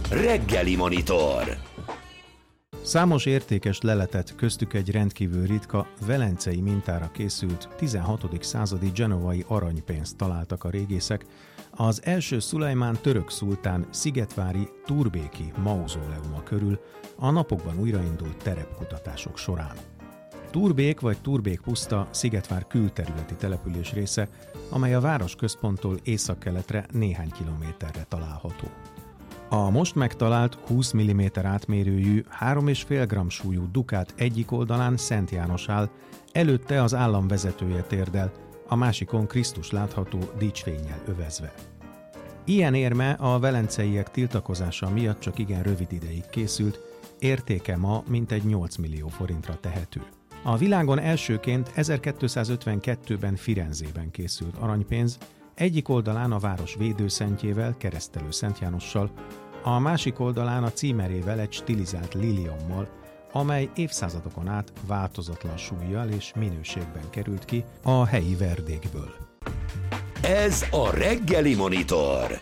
Reggeli Monitor. Számos értékes leletet, köztük egy rendkívül ritka, velencei mintára készült 16. századi genovai aranypénzt találtak a régészek az első Szulajmán török szultán szigetvári Turbéki mauzóleuma körül a napokban újraindult terepkutatások során. Turbék vagy Turbék puszta Szigetvár külterületi település része, amely a városközponttól északkeletre néhány kilométerre található. A most megtalált 20 mm átmérőjű, 3,5 g súlyú dukát egyik oldalán Szent János áll, előtte az állam vezetője térdel, a másikon Krisztus látható dicsfénnyel övezve. Ilyen érme a velenceiek tiltakozása miatt csak igen rövid ideig készült, értéke ma mintegy 8 millió forintra tehető. A világon elsőként 1252-ben Firenzében készült aranypénz, egyik oldalán a város védőszentjével, keresztelő Szent Jánossal, a másik oldalán a címerével egy stilizált liliommal, amely évszázadokon át változatlan súllyal és minőségben került ki a helyi verdékből. Ez a Reggeli Monitor.